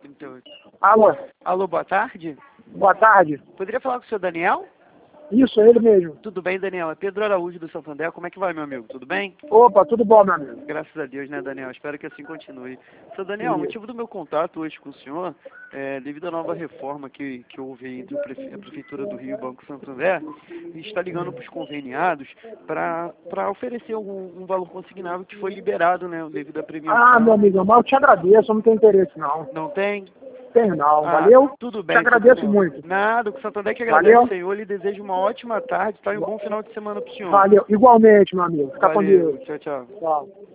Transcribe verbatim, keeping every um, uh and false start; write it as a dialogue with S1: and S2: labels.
S1: trinta e oito.
S2: Alô,
S1: Alô, boa tarde.
S2: boa tarde.
S1: Poderia falar com o senhor Daniel?
S2: Isso, é ele mesmo.
S1: Tudo bem, Daniel? É Pedro Araújo do Santander. Como é que vai, meu amigo? Tudo bem?
S2: Opa, tudo bom, meu amigo?
S1: Graças a Deus, né, Daniel? Espero que assim continue. Senhor Daniel, o motivo do meu contato hoje com o senhor é devido à nova reforma que, que houve aí entre o prefe... a Prefeitura do Rio e o Banco Santander. A gente está ligando para os conveniados para oferecer algum, um valor consignável que foi liberado, né, devido à premiação.
S2: Ah, meu amigo, mas eu te agradeço, eu não tenho interesse, não.
S1: Não tem?
S2: Tem não,
S1: Ah,
S2: valeu?
S1: tudo bem.
S2: Te agradeço
S1: Daniel.
S2: muito.
S1: Nada, o Santander que agradece,
S2: Valeu?
S1: senhor. Lhe desejo uma ótima tarde, tá? E um bom final de semana pro senhor.
S2: Valeu, igualmente, meu amigo. Fica com
S1: Valeu,
S2: Deus.
S1: tchau, tchau.
S2: Tchau.